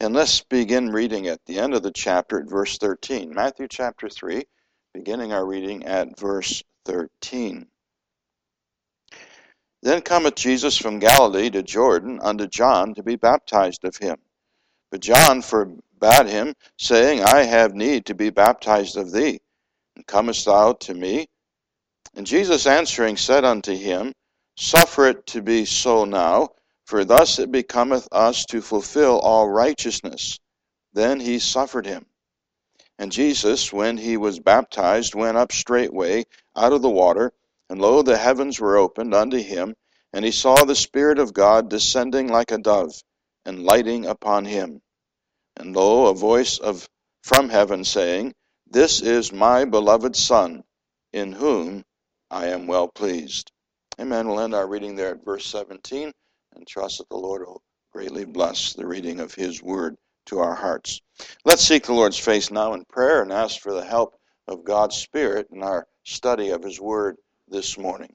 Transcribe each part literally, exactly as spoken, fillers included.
And let's begin reading at the end of the chapter at verse thirteen. Matthew chapter three, beginning our reading at verse thirteen. Then cometh Jesus from Galilee to Jordan unto John to be baptized of him. But John forbade him, saying, I have need to be baptized of thee, and comest thou to me? And Jesus answering said unto him, Suffer it to be so now, for thus it becometh us to fulfill all righteousness. Then he suffered him. And Jesus, when he was baptized, went up straightway out of the water, and lo, the heavens were opened unto him, and he saw the Spirit of God descending like a dove, and lighting upon him. And lo, a voice of from heaven saying, This is my beloved Son, in whom I am well pleased. Amen. We'll end our reading there at verse seventeen, and trust that the Lord will greatly bless the reading of his word to our hearts. Let's seek the Lord's face now in prayer and ask for the help of God's Spirit in our study of his word this morning.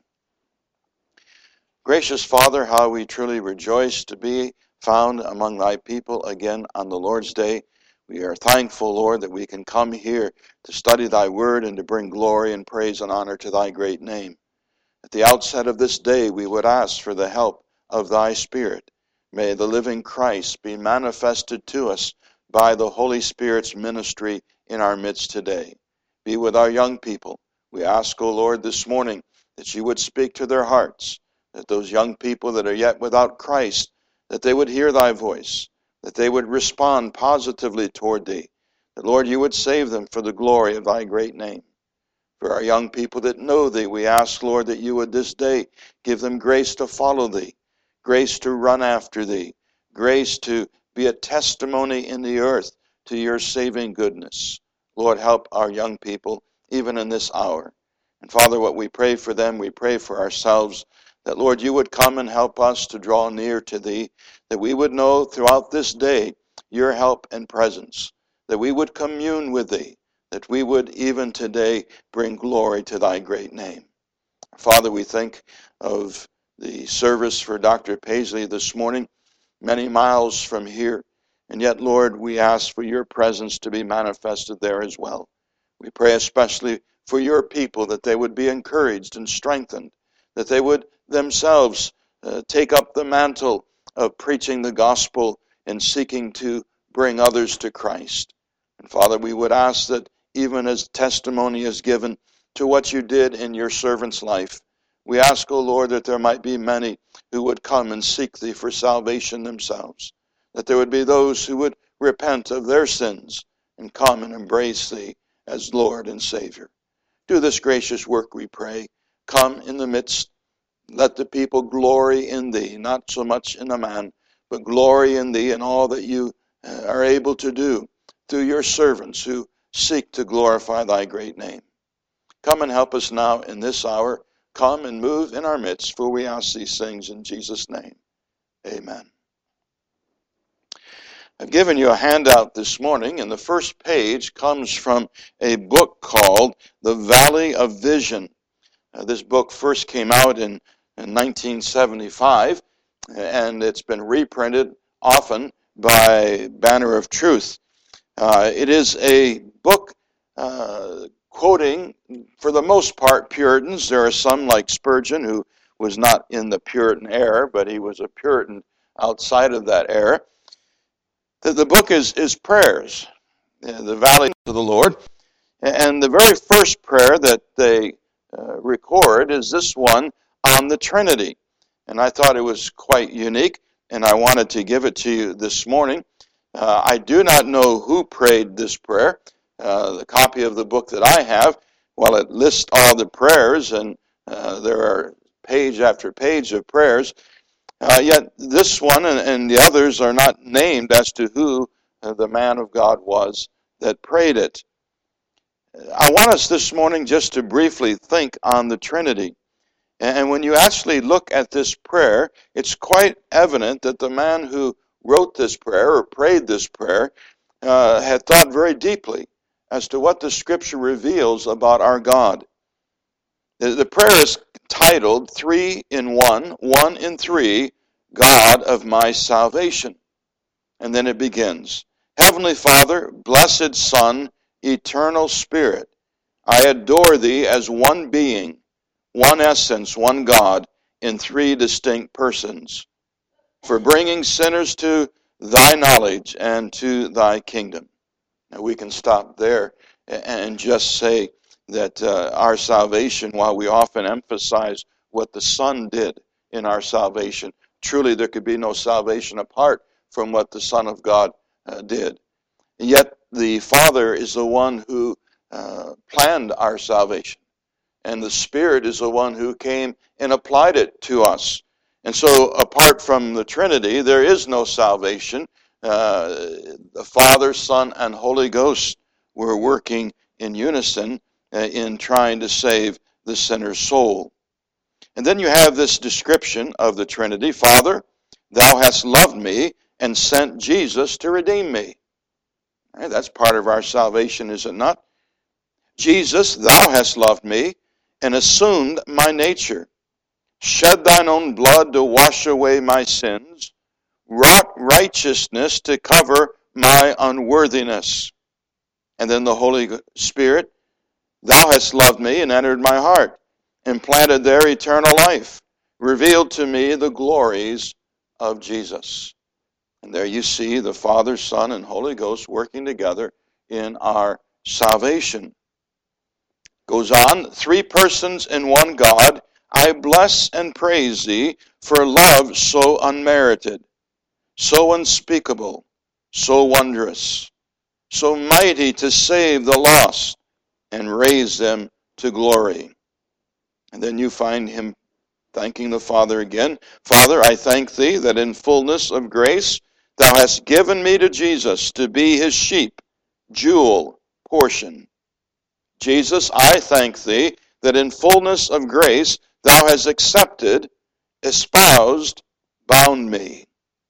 Gracious Father, how we truly rejoice to be found among thy people again on the Lord's day. We are thankful, Lord, that we can come here to study thy word and to bring glory and praise and honor to thy great name. At the outset of this day, we would ask for the help of thy Spirit. May the living Christ be manifested to us by the Holy Spirit's ministry in our midst today. Be with our young people. We ask, O Lord, this morning that you would speak to their hearts, that those young people that are yet without Christ, that they would hear thy voice, that they would respond positively toward thee, that, Lord, you would save them for the glory of thy great name. For our young people that know thee, we ask, Lord, that you would this day give them grace to follow thee, grace to run after thee, grace to be a testimony in the earth to your saving goodness. Lord, help our young people even in this hour. And Father, what we pray for them, we pray for ourselves, that, Lord, you would come and help us to draw near to thee, that we would know throughout this day your help and presence, that we would commune with thee, that we would even today bring glory to thy great name. Father, we think of the service for Doctor Paisley this morning, many miles from here, and yet, Lord, we ask for your presence to be manifested there as well. We pray especially for your people, that they would be encouraged and strengthened, that they would themselves uh, take up the mantle of preaching the gospel and seeking to bring others to Christ. And Father, we would ask that even as testimony is given to what you did in your servant's life, we ask, O Lord, that there might be many who would come and seek thee for salvation themselves, that there would be those who would repent of their sins and come and embrace thee as Lord and Savior. Do this gracious work, we pray. Come in the midst. Let the people glory in thee, not so much in a man, but glory in thee and all that you are able to do through your servants who seek to glorify thy great name. Come and help us now in this hour. Come and move in our midst, for we ask these things in Jesus' name. Amen. I've given you a handout this morning, and the first page comes from a book called The Valley of Vision. Uh, this book first came out in, in nineteen seventy-five, and it's been reprinted often by Banner of Truth. Uh, it is a book uh, quoting, for the most part, Puritans. There are some, like Spurgeon, who was not in the Puritan era, but he was a Puritan outside of that era. The, the book is, is prayers, uh, the Valley of the Lord. And the very first prayer that they uh, record is this one on the Trinity. And I thought it was quite unique, and I wanted to give it to you this morning. Uh, I do not know who prayed this prayer. Uh, the copy of the book that I have, while it lists all the prayers, and uh, there are page after page of prayers, uh, yet this one and, and the others are not named as to who uh, the man of God was that prayed it. I want us this morning just to briefly think on the Trinity. And when you actually look at this prayer, it's quite evident that the man who wrote this prayer or prayed this prayer uh, had thought very deeply as to what the Scripture reveals about our God. The, the prayer is titled Three in One, One in Three, God of My Salvation. And then it begins. Heavenly Father, blessed Son, eternal Spirit, I adore thee as one being, one essence, one God, in three distinct persons, for bringing sinners to thy knowledge and to thy kingdom. Now we can stop there and just say that uh, our salvation, while we often emphasize what the Son did in our salvation, truly there could be no salvation apart from what the Son of God uh, did. And yet the Father is the one who uh, planned our salvation, and the Spirit is the one who came and applied it to us. And so apart from the Trinity, there is no salvation. Uh, the Father, Son, and Holy Ghost were working in unison uh, in trying to save the sinner's soul. And then you have this description of the Trinity. Father, thou hast loved me and sent Jesus to redeem me. Right, that's part of our salvation, is it not? Jesus, thou hast loved me and assumed my nature, shed thine own blood to wash away my sins, wrought righteousness to cover my unworthiness. And then the Holy Spirit, thou hast loved me and entered my heart, and planted there eternal life, revealed to me the glories of Jesus. And there you see the Father, Son, and Holy Ghost working together in our salvation. Goes on, three persons in one God, I bless and praise thee for love so unmerited, so unspeakable, so wondrous, so mighty to save the lost and raise them to glory. And then you find him thanking the Father again. Father, I thank thee that in fullness of grace thou hast given me to Jesus to be his sheep, jewel, portion. Jesus, I thank thee that in fullness of grace thou hast accepted, espoused, bound me.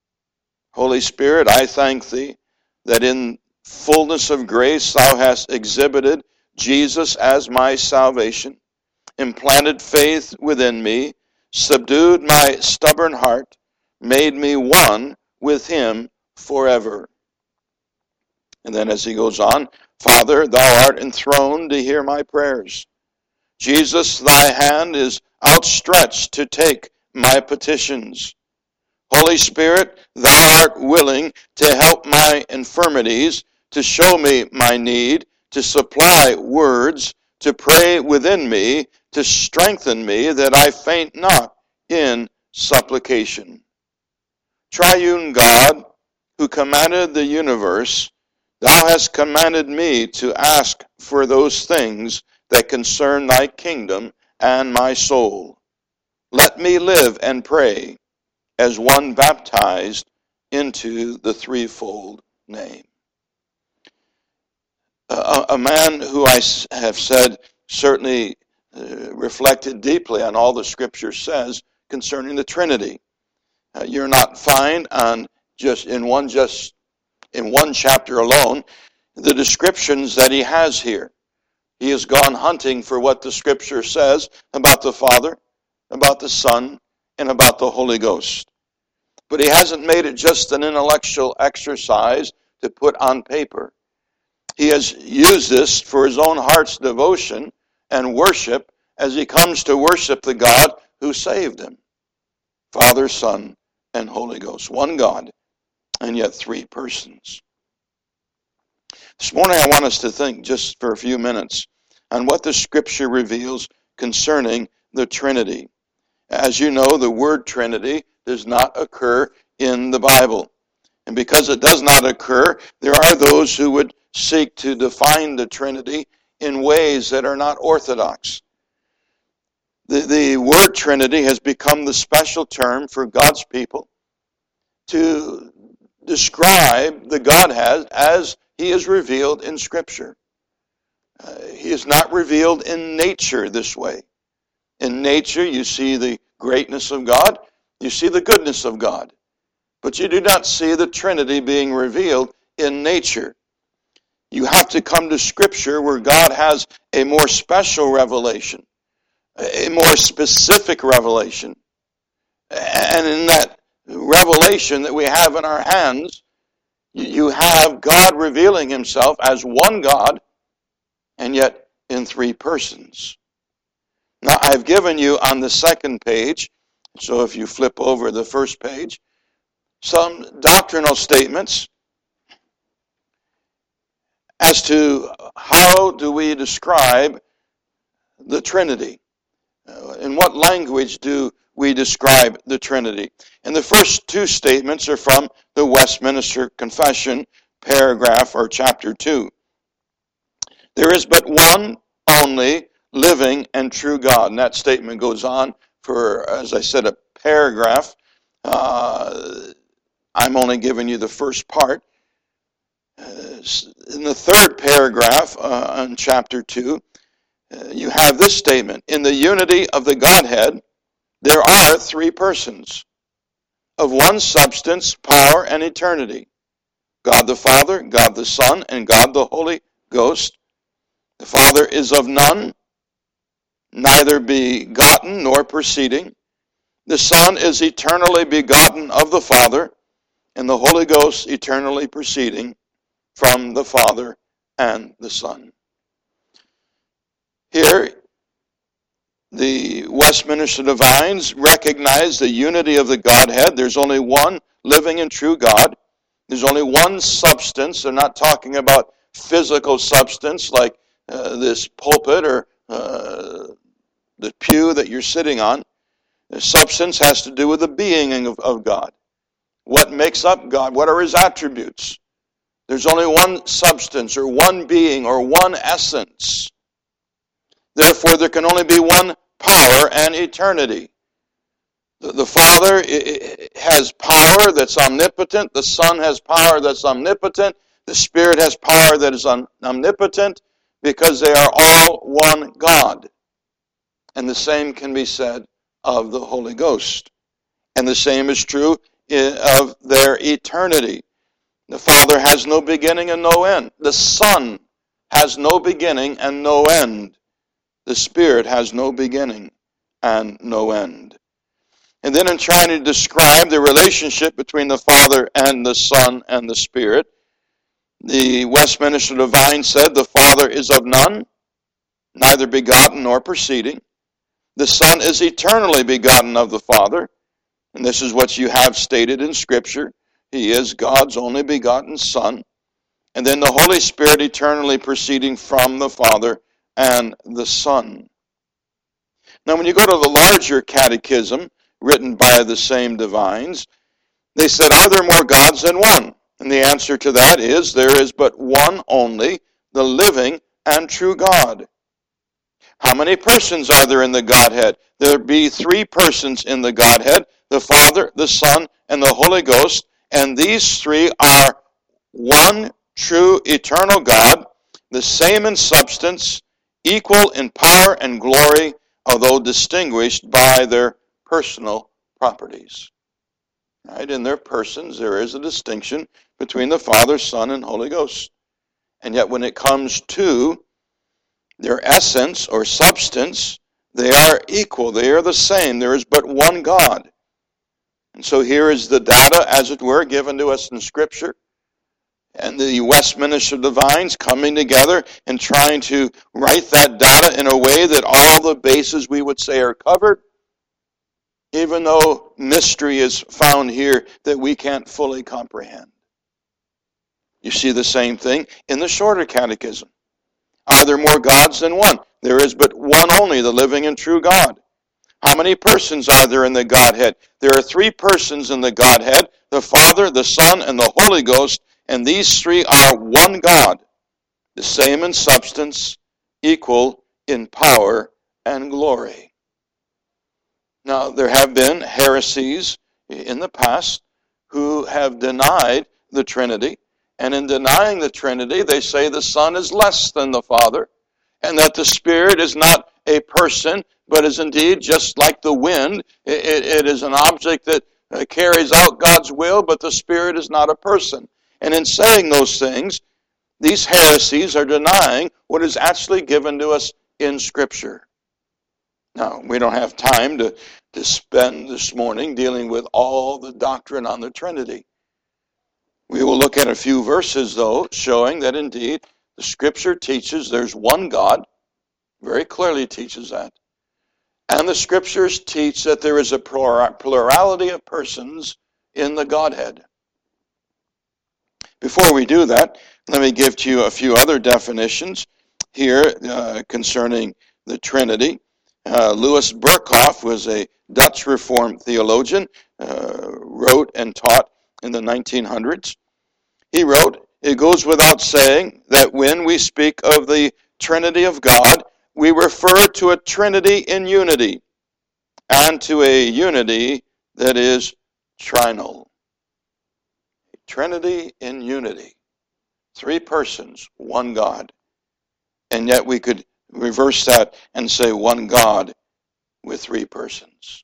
Holy Spirit, I thank thee that in fullness of grace thou hast exhibited Jesus as my salvation, implanted faith within me, subdued my stubborn heart, made me one with him forever. And then as he goes on, Father, thou art enthroned to hear my prayers. Jesus, thy hand is outstretched to take my petitions. Holy Spirit, thou art willing to help my infirmities, to show me my need, to supply words, to pray within me, to strengthen me that I faint not in supplication. Triune God, who commanded the universe, thou hast commanded me to ask for those things that concern thy kingdom and my soul. Let me live and pray as one baptized into the threefold name. A, a man who I have said certainly uh, reflected deeply on all the Scripture says concerning the Trinity. Uh, you're not find on just in one just in one chapter alone the descriptions that he has here. He has gone hunting for what the Scripture says about the Father, about the Son, and about the Holy Ghost. But he hasn't made it just an intellectual exercise to put on paper. He has used this for his own heart's devotion and worship as he comes to worship the God who saved him. Father, Son, and Holy Ghost. One God, and yet three persons. This morning I want us to think just for a few minutes on what the Scripture reveals concerning the Trinity. As you know, the word Trinity does not occur in the Bible. And because it does not occur, there are those who would seek to define the Trinity in ways that are not orthodox. The, the word Trinity has become the special term for God's people to describe the Godhead as he is revealed in Scripture. Uh, he is not revealed in nature this way. In nature, you see the greatness of God, you see the goodness of God, but you do not see the Trinity being revealed in nature. You have to come to Scripture where God has a more special revelation, a more specific revelation. And in that revelation that we have in our hands, You have God revealing himself as one God, and yet in three persons. Now, I've given you on the second page, so if you flip over the first page, some doctrinal statements as to how do we describe the Trinity. Uh, in what language do we describe the Trinity? And the first two statements are from the Westminster Confession, paragraph or chapter two. There is but one only living and true God. And that statement goes on for, as I said, a paragraph. Uh, I'm only giving you the first part. Uh, in the third paragraph uh, on chapter two, uh, you have this statement. In the unity of the Godhead, there are three persons of one substance, power, and eternity. God the Father, God the Son, and God the Holy Ghost. The Father is of none, neither begotten nor proceeding. The Son is eternally begotten of the Father, and the Holy Ghost eternally proceeding from the Father and the Son. Here, the Westminster Divines recognize the unity of the Godhead. There's only one living and true God. There's only one substance. They're not talking about physical substance like uh, this pulpit or uh, the pew that you're sitting on. The substance has to do with the being of, of God. What makes up God? What are his attributes? There's only one substance or one being or one essence. Therefore, there can only be one power and eternity. The, the Father has power that's omnipotent. The Son has power that's omnipotent. The Spirit has power that is omnipotent because they are all one God. And the same can be said of the Holy Ghost. And the same is true of their eternity. The Father has no beginning and no end. The Son has no beginning and no end. The Spirit has no beginning and no end. And then in trying to describe the relationship between the Father and the Son and the Spirit, the Westminster Divine said, the Father is of none, neither begotten nor proceeding. The Son is eternally begotten of the Father, and this is what you have stated in Scripture. He is God's only begotten Son. And then the Holy Spirit eternally proceeding from the Father and the Son. Now when you go to the larger catechism, written by the same divines, they said, are there more gods than one? And the answer to that is, there is but one only, the living and true God. How many persons are there in the Godhead? There be three persons in the Godhead, the Father, the Son, and the Holy Ghost, and these three are one true eternal God, the same in substance, equal in power and glory, although distinguished by their personal properties. Right? In their persons, there is a distinction between the Father, Son, and Holy Ghost. And yet when it comes to their essence or substance, they are equal. They are the same. There is but one God. And so here is the data, as it were, given to us in Scripture. And the Westminster Divines coming together and trying to write that data in a way that all the bases we would say are covered, even though mystery is found here that we can't fully comprehend. You see the same thing in the shorter catechism. Are there more gods than one? There is but one only, the living and true God. How many persons are there in the Godhead? There are three persons in the Godhead, the Father, the Son, and the Holy Ghost, and these three are one God, the same in substance, equal in power and glory. Now, there have been heresies in the past who have denied the Trinity, and in denying the Trinity, they say the Son is less than the Father, and that the Spirit is not a person, but is indeed just like the wind. It, it, it is an object that uh, carries out God's will, but the Spirit is not a person. And in saying those things, these heresies are denying what is actually given to us in Scripture. Now, we don't have time to, to spend this morning dealing with all the doctrine on the Trinity. We will look at a few verses, though, showing that indeed the Scripture teaches there's one God, very clearly teaches that. And the Scriptures teach that there is a plurality of persons in the Godhead. Before we do that, let me give to you a few other definitions here uh, concerning the Trinity. Uh, Louis Berkhoff was a Dutch Reformed theologian, uh, wrote and taught in the nineteen hundreds. He wrote, "It goes without saying that when we speak of the Trinity of God, we refer to a Trinity in unity and to a unity that is trinal." Trinity in unity. Three persons, one God. And yet we could reverse that and say one God with three persons.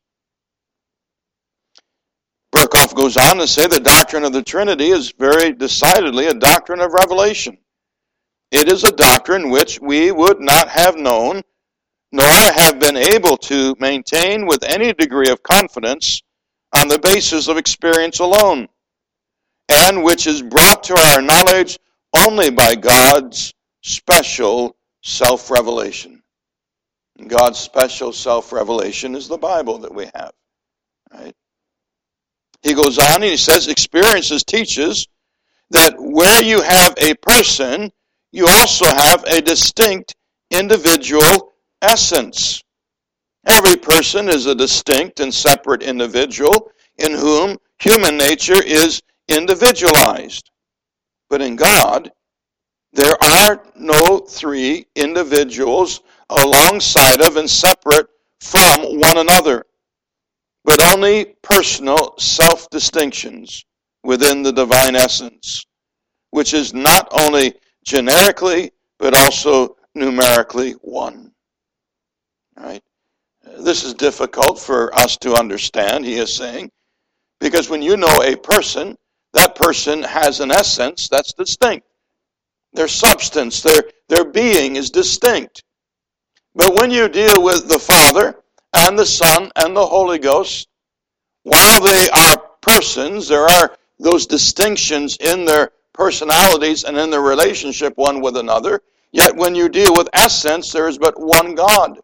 Berkhoff goes on to say the doctrine of the Trinity is very decidedly a doctrine of revelation. It is a doctrine which we would not have known, nor have been able to maintain with any degree of confidence on the basis of experience alone, and which is brought to our knowledge only by God's special self-revelation. God's special self-revelation is the Bible that we have. Right? He goes on and he says, experiences teaches that where you have a person, you also have a distinct individual essence. Every person is a distinct and separate individual in whom human nature is individualized. But in God, there are no three individuals alongside of and separate from one another, but only personal self-distinctions within the divine essence, which is not only generically, but also numerically one. Right? This is difficult for us to understand, he is saying, because when you know a person, that person has an essence that's distinct. Their substance, their, their being is distinct. But when you deal with the Father and the Son and the Holy Ghost, while they are persons, there are those distinctions in their personalities and in their relationship one with another. Yet when you deal with essence, there is but one God.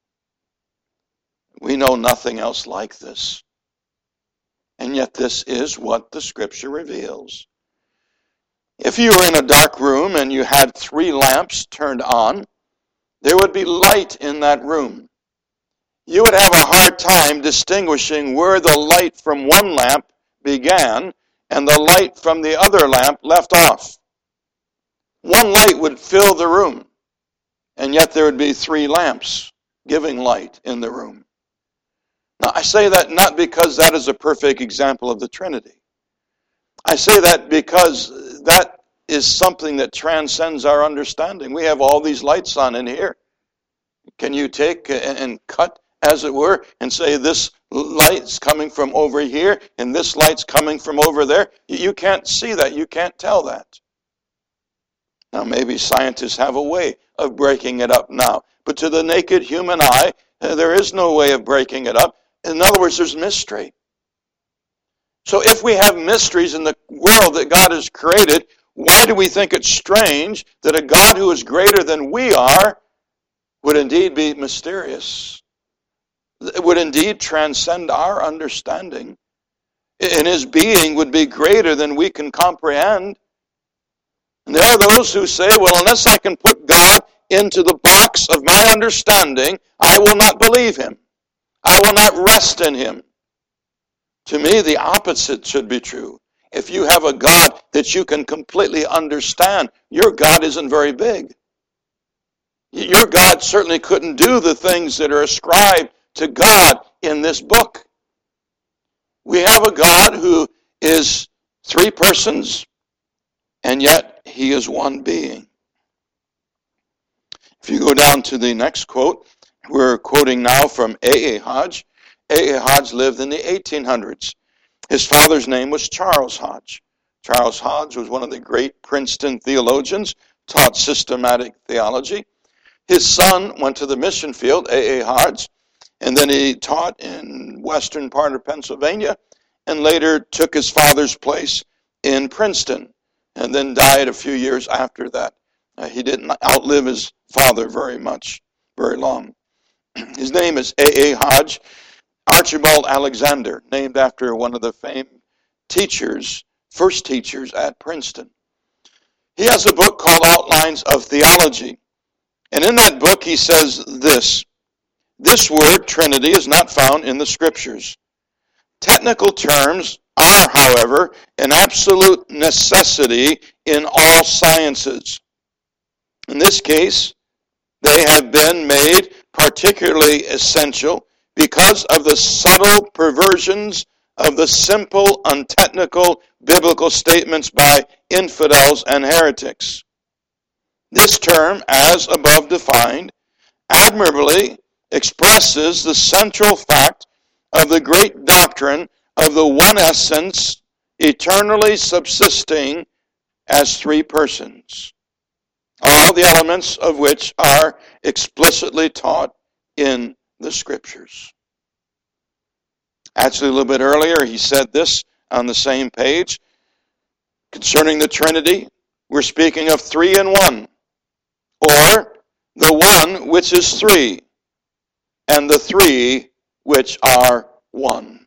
We know nothing else like this. And yet this is what the Scripture reveals. If you were in a dark room and you had three lamps turned on, there would be light in that room. You would have a hard time distinguishing where the light from one lamp began and the light from the other lamp left off. One light would fill the room, and yet there would be three lamps giving light in the room. Now, I say that not because that is a perfect example of the Trinity. I say that because that is something that transcends our understanding. We have all these lights on in here. Can you take and cut, as it were, and say this light's coming from over here and this light's coming from over there? You can't see that. You can't tell that. Now, maybe scientists have a way of breaking it up now. But to the naked human eye, there is no way of breaking it up. In other words, there's mystery. So if we have mysteries in the world that God has created, why do we think it's strange that a God who is greater than we are would indeed be mysterious? It would indeed transcend our understanding. And his being would be greater than we can comprehend. And there are those who say, well, unless I can put God into the box of my understanding, I will not believe him. I will not rest in him. To me, the opposite should be true. If you have a God that you can completely understand, your God isn't very big. Your God certainly couldn't do the things that are ascribed to God in this book. We have a God who is three persons, and yet he is one being. If you go down to the next quote, we're quoting now from A A Hodge. A A Hodge lived in the eighteen hundreds. His father's name was Charles Hodge. Charles Hodge was one of the great Princeton theologians, taught systematic theology. His son went to the mission field, A A Hodge, and then he taught in western part of Pennsylvania, and later took his father's place in Princeton and then died a few years after that. Uh, he didn't outlive his father very much, very long. His name is A A. Hodge, Archibald Alexander, named after one of the famed teachers, first teachers at Princeton. He has a book called Outlines of Theology. And in that book he says this: this word, Trinity, is not found in the Scriptures. Technical terms are, however, an absolute necessity in all sciences. In this case, they have been made particularly essential because of the subtle perversions of the simple, untechnical biblical statements by infidels and heretics. This term, as above defined, admirably expresses the central fact of the great doctrine of the one essence eternally subsisting as three persons, all the elements of which are explicitly taught in the Scriptures. Actually, a little bit earlier, he said this on the same page. Concerning the Trinity, we're speaking of three in one, or the one which is three, and the three which are one.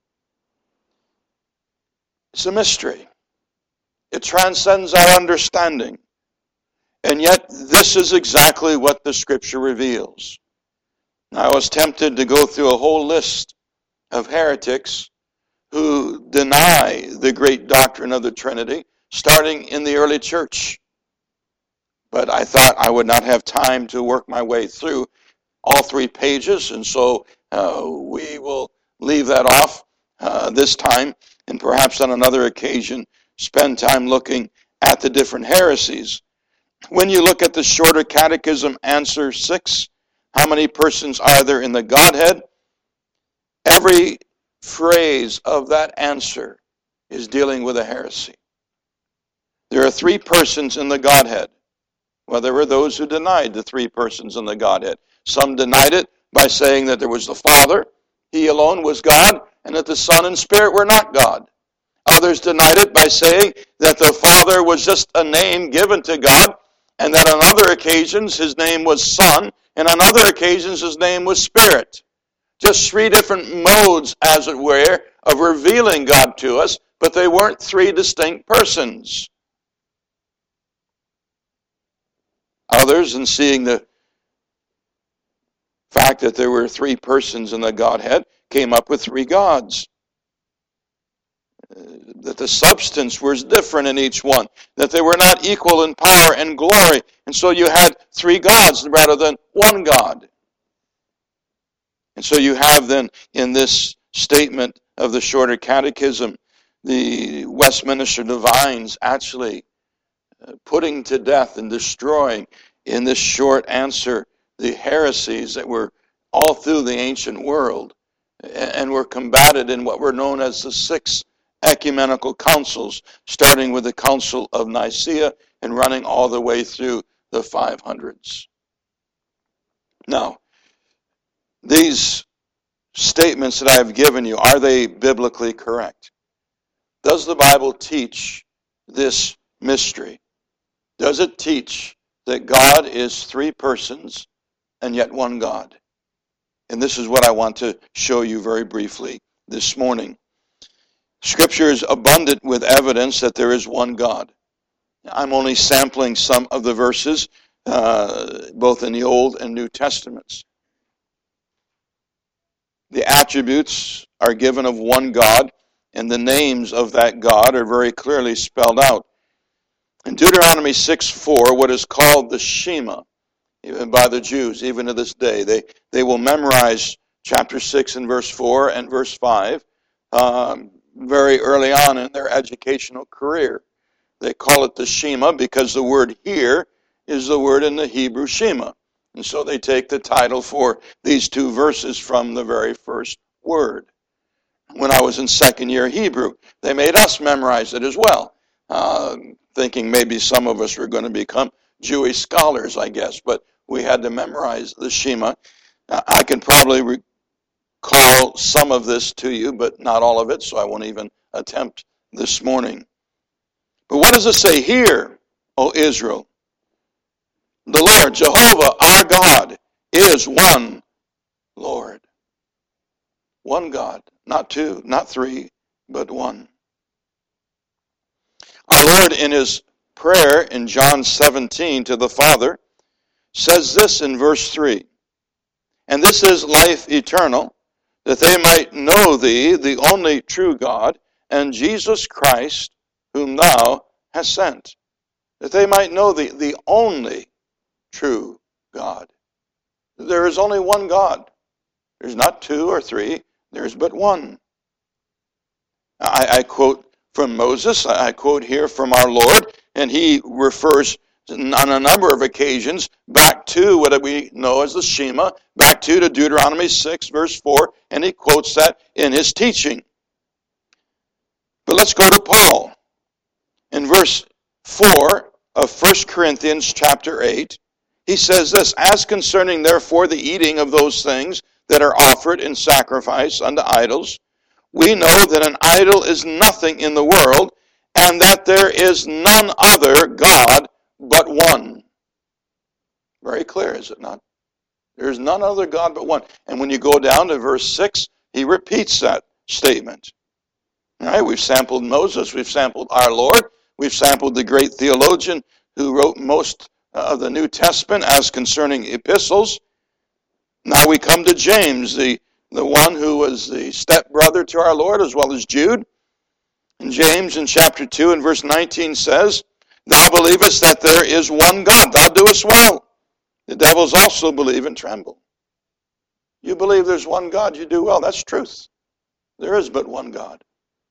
It's a mystery. It transcends our understanding. And yet, this is exactly what the Scripture reveals. I was tempted to go through a whole list of heretics who deny the great doctrine of the Trinity, starting in the early church. But I thought I would not have time to work my way through all three pages, and so uh, we will leave that off uh, this time, and perhaps on another occasion spend time looking at the different heresies. When you look at the Shorter Catechism, answer six, how many persons are there in the Godhead? Every phrase of that answer is dealing with a heresy. There are three persons in the Godhead. Well, there were those who denied the three persons in the Godhead. Some denied it by saying that there was the Father, He alone was God, and that the Son and Spirit were not God. Others denied it by saying that the Father was just a name given to God, and that on other occasions His name was Son, and on other occasions His name was Spirit. Just three different modes, as it were, of revealing God to us, but they weren't three distinct persons. Others, in seeing the fact that there were three persons in the Godhead, came up with three gods. Uh, that the substance was different in each one, that they were not equal in power and glory, and so you had three gods rather than one God. And so you have then in this statement of the Shorter Catechism, the Westminster Divines actually uh, putting to death and destroying in this short answer the heresies that were all through the ancient world and were combated in what were known as the six ecumenical councils, starting with the Council of Nicaea and running all the way through the five hundreds. Now, these statements that I have given you, are they biblically correct? Does the Bible teach this mystery? Does it teach that God is three persons and yet one God? And this is what I want to show you very briefly this morning. Scripture is abundant with evidence that there is one God. I'm only sampling some of the verses, uh, both in the Old and New Testaments. The attributes are given of one God, and the names of that God are very clearly spelled out. In Deuteronomy six four, what is called the Shema, even by the Jews, even to this day, they, they will memorize chapter six and verse four and verse five um, very early on in their educational career. They call it the Shema because the word here is the word in the Hebrew Shema. And so they take the title for these two verses from the very first word. When I was in second year Hebrew, they made us memorize it as well, uh, thinking maybe some of us were going to become Jewish scholars, I guess, but we had to memorize the Shema. Uh, I can probably recall some of this to you, but not all of it, so I won't even attempt this morning. But what does it say? Hear, O Israel, the Lord, Jehovah, our God, is one Lord. One God, not two, not three, but one. Our Lord, in his prayer in John seventeen to the Father, says this in verse three, and this is life eternal, that they might know thee, the only true God, and Jesus Christ, whom thou hast sent. That they might know thee, the only true God. There is only one God. There's not two or three. There's but one. I, I quote from Moses. I quote here from our Lord, and he refers on a number of occasions back to what we know as the Shema, back to, to Deuteronomy six, verse four, and he quotes that in his teaching. But let's go to Paul. In verse four of First Corinthians chapter eight, he says this, as concerning therefore the eating of those things that are offered in sacrifice unto idols, we know that an idol is nothing in the world, and that there is none other God but one. Very clear, is it not? There is none other God but one. And when you go down to verse six, he repeats that statement. All right, we've sampled Moses, we've sampled our Lord, we've sampled the great theologian who wrote most of the New Testament as concerning epistles. Now we come to James, the, the one who was the stepbrother to our Lord, as well as Jude. And James in chapter two and verse nineteen says, thou believest that there is one God, thou doest well. The devils also believe and tremble. You believe there's one God, you do well. That's truth. There is but one God.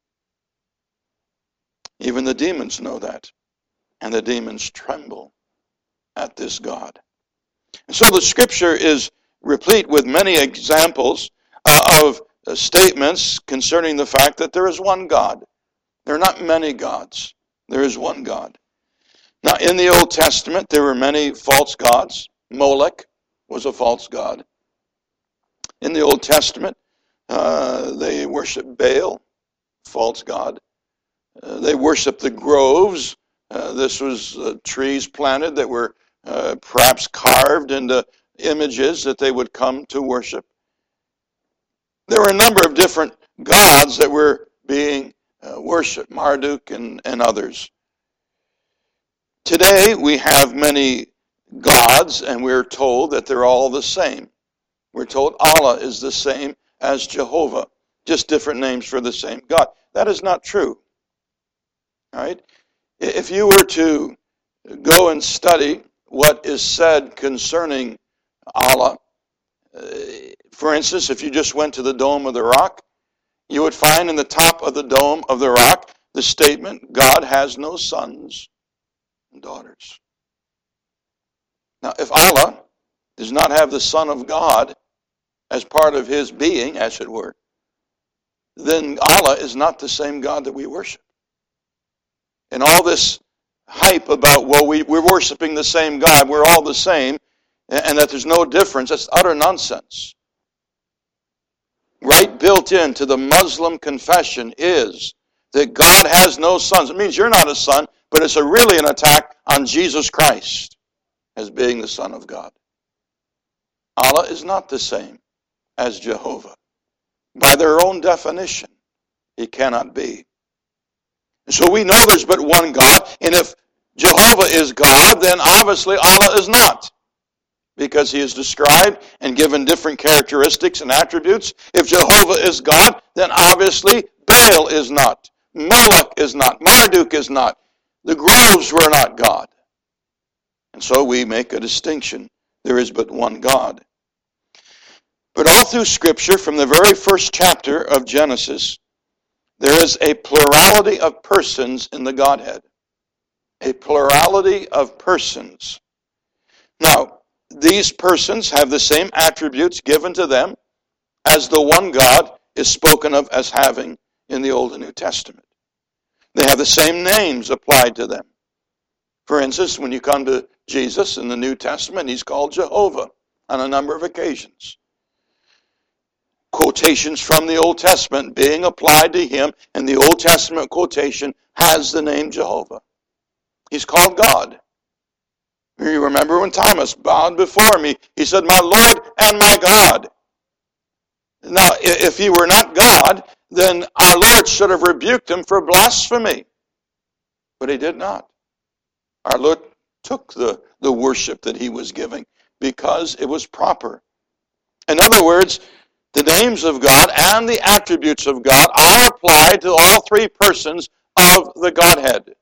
Even the demons know that. And the demons tremble at this God. And so the scripture is replete with many examples uh, of uh, statements concerning the fact that there is one God. There are not many gods. There is one God. Now, in the Old Testament, there were many false gods. Molech was a false god. In the Old Testament, uh, they worshiped Baal, false god. Uh, they worshiped the groves. Uh, this was uh, trees planted that were uh, perhaps carved into images that they would come to worship. There were a number of different gods that were being uh, worshipped, Marduk and, and others. Today we have many gods, and we're told that they're all the same. We're told Allah is the same as Jehovah, just different names for the same God. That is not true. All right? If you were to go and study what is said concerning Allah, uh, for instance, if you just went to the Dome of the Rock, you would find in the top of the Dome of the Rock the statement, God has no sons and daughters. Now, if Allah does not have the Son of God as part of his being, as it were, then Allah is not the same God that we worship. And all this hype about, well, we, we're worshiping the same God, we're all the same, and that there's no difference, that's utter nonsense. Right built into the Muslim confession is that God has no sons. It means you're not a son, but it's a really an attack on Jesus Christ as being the Son of God. Allah is not the same as Jehovah. By their own definition, he cannot be. So we know there's but one God, and if Jehovah is God, then obviously Allah is not, because he is described and given different characteristics and attributes. If Jehovah is God, then obviously Baal is not, Moloch is not, Marduk is not, the groves were not God. And so we make a distinction. There is but one God. But all through Scripture, from the very first chapter of Genesis, there is a plurality of persons in the Godhead. A plurality of persons. Now, these persons have the same attributes given to them as the one God is spoken of as having in the Old and New Testament. They have the same names applied to them. For instance, when you come to Jesus in the New Testament, he's called Jehovah on a number of occasions. Quotations from the Old Testament being applied to him, and the Old Testament quotation has the name Jehovah. He's called God. You remember when Thomas bowed before him, he, he said, "My Lord and my God." Now, if he were not God, then our Lord should have rebuked him for blasphemy. But he did not. Our Lord took the, the worship that he was giving because it was proper. In other words, the names of God and the attributes of God are applied to all three persons of the Godhead.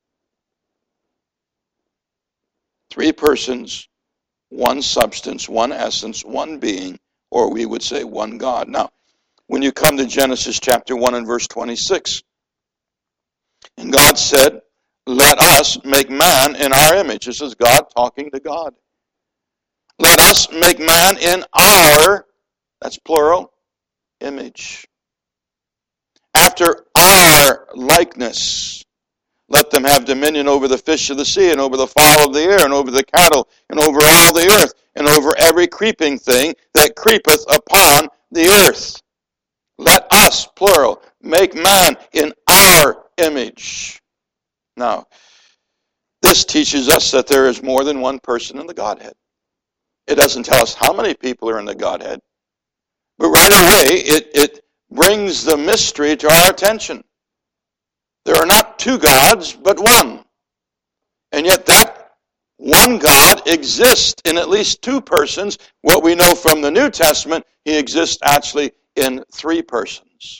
Three persons, one substance, one essence, one being, or we would say one God. Now, when you come to Genesis chapter one and verse twenty-six, and God said, "Let us make man in our image." This is God talking to God. Let us make man in our, that's plural, image. After our likeness. Let them have dominion over the fish of the sea, and over the fowl of the air, and over the cattle, and over all the earth, and over every creeping thing that creepeth upon the earth. Let us, plural, make man in our image. Now, this teaches us that there is more than one person in the Godhead. It doesn't tell us how many people are in the Godhead, but right away it, it brings the mystery to our attention. There are not two gods, but one. And yet that one God exists in at least two persons. What we know from the New Testament, he exists actually in three persons.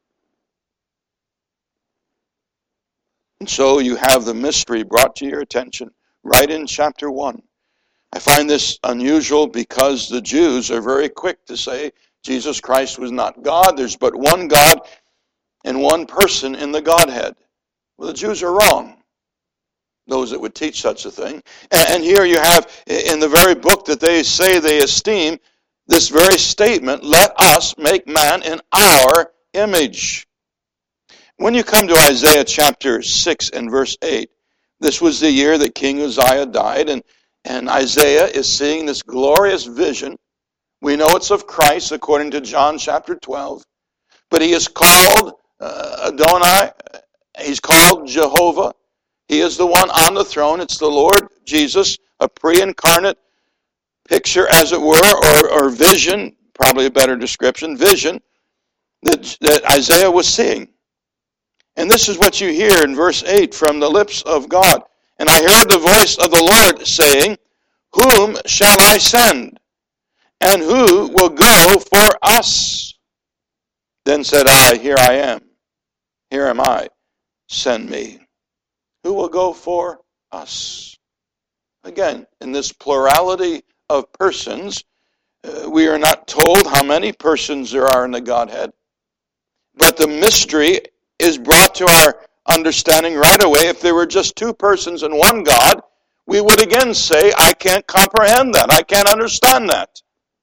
And so you have the mystery brought to your attention right in chapter one. I find this unusual because the Jews are very quick to say Jesus Christ was not God. There's but one God and one person in the Godhead. Well, the Jews are wrong, those that would teach such a thing. And here you have, in the very book that they say they esteem, this very statement, "Let us make man in our image." When you come to Isaiah chapter six and verse eight, this was the year that King Uzziah died, and, and Isaiah is seeing this glorious vision. We know it's of Christ according to John chapter twelve, but he is called uh, Adonai. He's called Jehovah. He is the one on the throne. It's the Lord Jesus, a pre-incarnate picture, as it were, or, or vision, probably a better description, vision that, that Isaiah was seeing. And this is what you hear in verse eight from the lips of God. "And I heard the voice of the Lord saying, Whom shall I send? And who will go for us? Then said I, Here I am. Here am I. Send me." Who will go for us? Again, in this plurality of persons, uh, we are not told how many persons there are in the Godhead. But the mystery is brought to our understanding right away. If there were just two persons and one God, we would again say, I can't comprehend that. I can't understand that.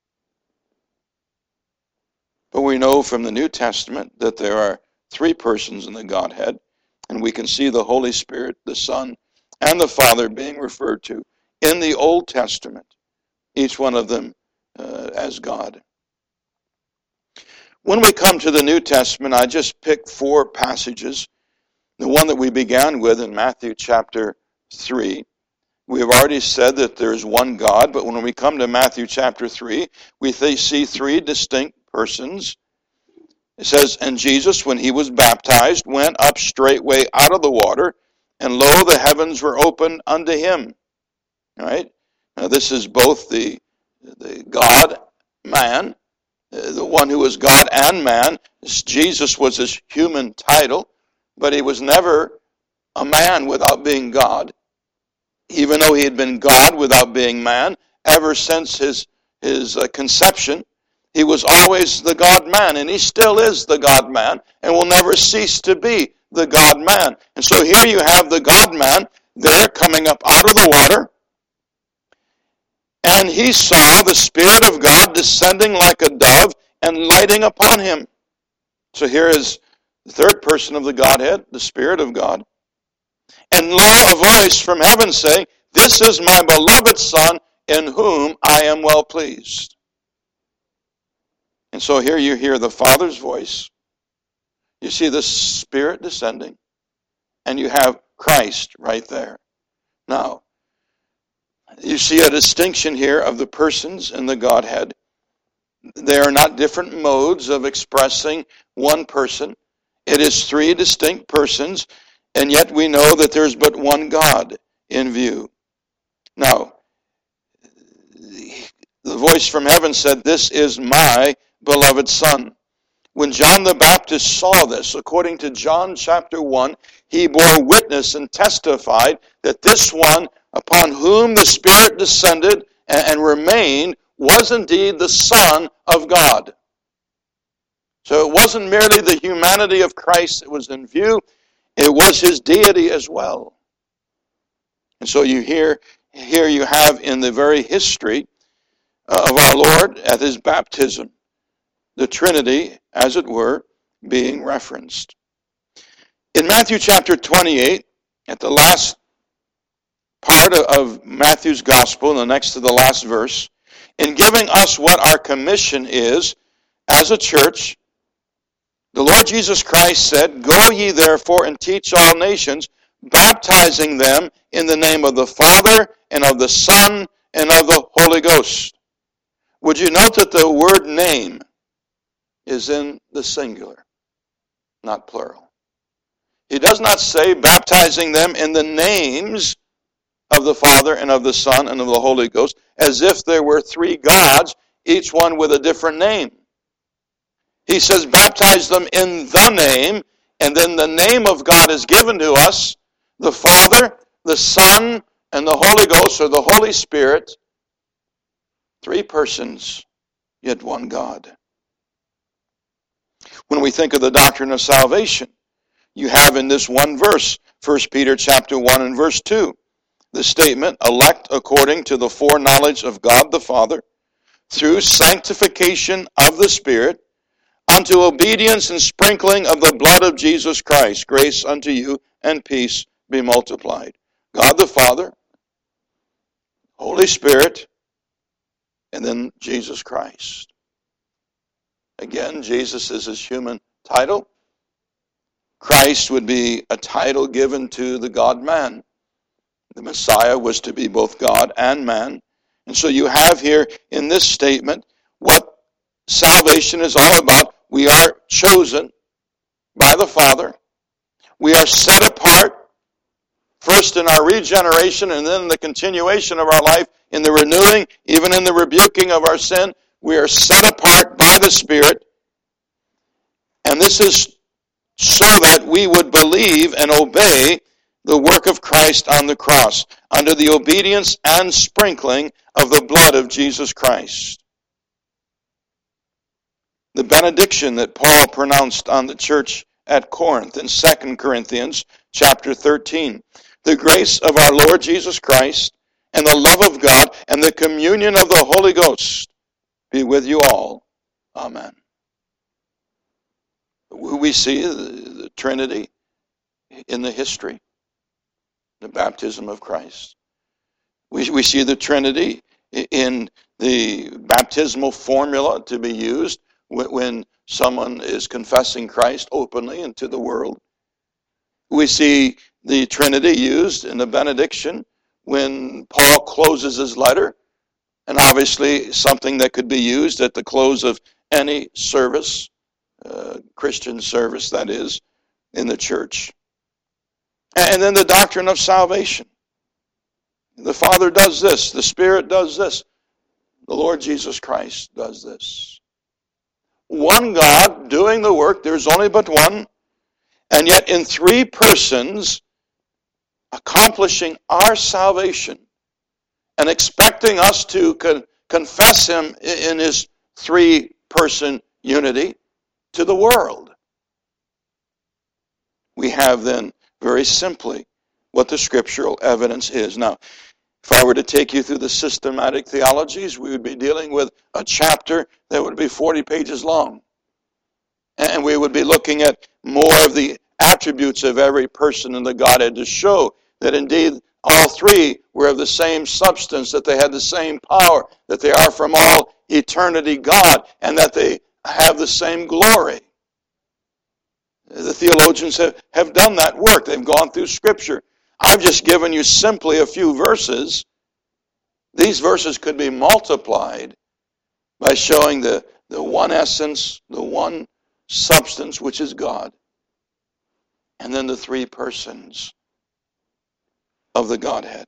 But we know from the New Testament that there are three persons in the Godhead, and we can see the Holy Spirit, the Son, and the Father being referred to in the Old Testament, each one of them uh, as God. When we come to the New Testament, I just picked four passages. The one that we began with in Matthew chapter three, we have already said that there's one God, but when we come to Matthew chapter three, we see three distinct persons. It says, "And Jesus, when he was baptized, went up straightway out of the water, and lo, the heavens were opened unto him." All right? Now this is both the, the God, man, the one who is God and man. Jesus was his human title, but he was never a man without being God. Even though he had been God without being man, ever since his, his uh, conception, he was always the God-man, and he still is the God-man, and will never cease to be the God-man. And so here you have the God-man there coming up out of the water, and he saw the Spirit of God descending like a dove and lighting upon him. So here is the third person of the Godhead, the Spirit of God. "And lo, a voice from heaven saying, This is my beloved Son, in whom I am well pleased." And so here you hear the Father's voice. You see the Spirit descending. And you have Christ right there. Now, you see a distinction here of the persons in the Godhead. They are not different modes of expressing one person. It is three distinct persons, and yet we know that there's but one God in view. Now, the voice from heaven said, "This is my beloved Son." When John the Baptist saw this, according to John chapter one, he bore witness and testified that this one upon whom the Spirit descended and remained was indeed the Son of God. So it wasn't merely the humanity of Christ that was in view, it was his deity as well. And so you hear, here you have in the very history of our Lord at his baptism, the Trinity, as it were, being referenced. In Matthew chapter twenty-eight, at the last part of Matthew's gospel, the next to the last verse, in giving us what our commission is as a church, the Lord Jesus Christ said, "Go ye therefore and teach all nations, baptizing them in the name of the Father and of the Son and of the Holy Ghost." Would you note that the word name is in the singular, not plural? He does not say baptizing them in the names of the Father and of the Son and of the Holy Ghost, as if there were three gods, each one with a different name. He says baptize them in the name, and then the name of God is given to us, the Father, the Son, and the Holy Ghost, or the Holy Spirit. Three persons, yet one God. When we think of the doctrine of salvation, you have in this one verse, First Peter chapter one and verse two, the statement, elect according to the foreknowledge of God the Father, through sanctification of the Spirit, unto obedience and sprinkling of the blood of Jesus Christ. Grace unto you and peace be multiplied. God the Father, Holy Spirit, and then Jesus Christ. Again, Jesus is his human title. Christ would be a title given to the God-man. The Messiah was to be both God and man. And so you have here in this statement what salvation is all about. We are chosen by the Father. We are set apart, first in our regeneration and then in the continuation of our life, in the renewing, even in the rebuking of our sin. We are set apart by the Spirit. And this is so that we would believe and obey the work of Christ on the cross, under the obedience and sprinkling of the blood of Jesus Christ. The benediction that Paul pronounced on the church at Corinth in Second Corinthians chapter thirteen. The grace of our Lord Jesus Christ and the love of God and the communion of the Holy Ghost be with you all. Amen. We see the Trinity in the history, the baptism of Christ. We, we see the Trinity in the baptismal formula to be used when someone is confessing Christ openly into the world. We see the Trinity used in the benediction when Paul closes his letter, and obviously something that could be used at the close of any service, uh, Christian service that is, in the church. And then the doctrine of salvation. The Father does this, the Spirit does this, the Lord Jesus Christ does this. One God doing the work, there's only but one, and yet in three persons accomplishing our salvation and expecting us to con- confess him in his three-person unity to the world. We have then, very simply, what the scriptural evidence is. Now, if I were to take you through the systematic theologies, we would be dealing with a chapter that would be forty pages long. And we would be looking at more of the attributes of every person in the Godhead to show that indeed all three were of the same substance, that they had the same power, that they are from all eternity God, and that they have the same glory. The theologians have, have done that work. They've gone through Scripture. I've just given you simply a few verses. These verses could be multiplied by showing the, the one essence, the one substance, which is God, and then the three persons of the Godhead.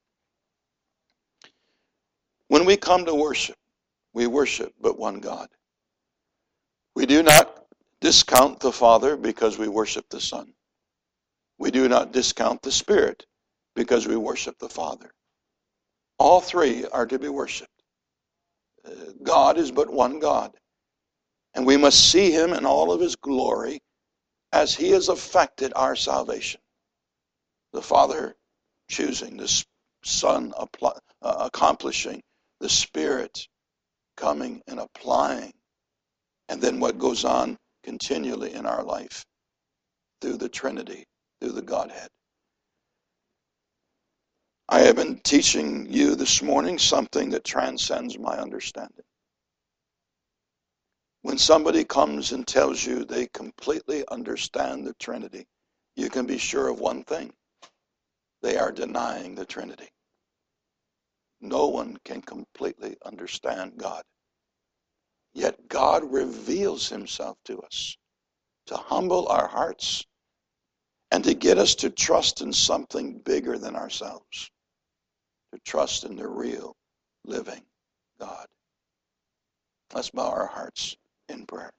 When we come to worship, we worship but one God. We do not discount the Father because we worship the Son. We do not discount the Spirit because we worship the Father. All three are to be worshiped. God is but one God, and we must see him in all of his glory as he has affected our salvation. The Father choosing, the Son uh, accomplishing, the Spirit coming and applying, and then what goes on continually in our life through the Trinity, through the Godhead. I have been teaching you this morning something that transcends my understanding. When somebody comes and tells you they completely understand the Trinity, you can be sure of one thing. They are denying the Trinity. No one can completely understand God. Yet God reveals himself to us to humble our hearts and to get us to trust in something bigger than ourselves, to trust in the real, living God. Let's bow our hearts in prayer.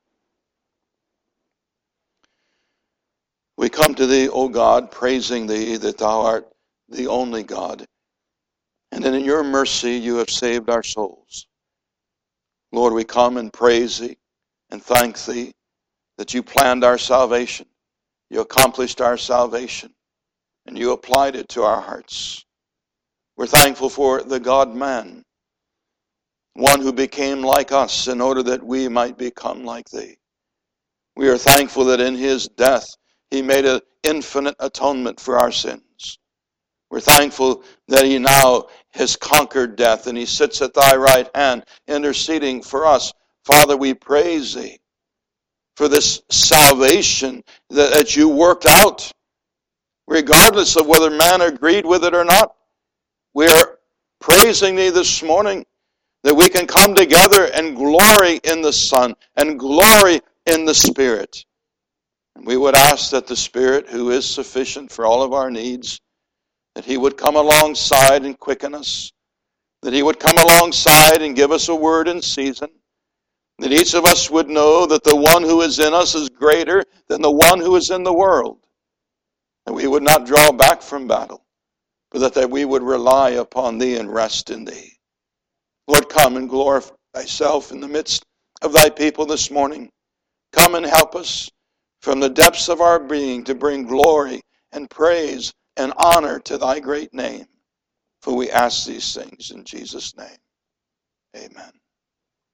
We come to thee, O God, praising thee that thou art the only God, and that in your mercy you have saved our souls. Lord, we come and praise thee and thank thee that you planned our salvation, you accomplished our salvation, and you applied it to our hearts. We're thankful for the God-man, one who became like us in order that we might become like thee. We are thankful that in his death he made an infinite atonement for our sins. We're thankful that he now has conquered death and he sits at thy right hand interceding for us. Father, we praise thee for this salvation that, that you worked out, regardless of whether man agreed with it or not. We are praising thee this morning that we can come together and glory in the Son and glory in the Spirit. And we would ask that the Spirit, who is sufficient for all of our needs, that he would come alongside and quicken us, that he would come alongside and give us a word in season, that each of us would know that the one who is in us is greater than the one who is in the world, that we would not draw back from battle, but that, that we would rely upon thee and rest in thee. Lord, come and glorify thyself in the midst of thy people this morning. Come and help us from the depths of our being to bring glory and praise and honor to thy great name. For we ask these things in Jesus' name. Amen.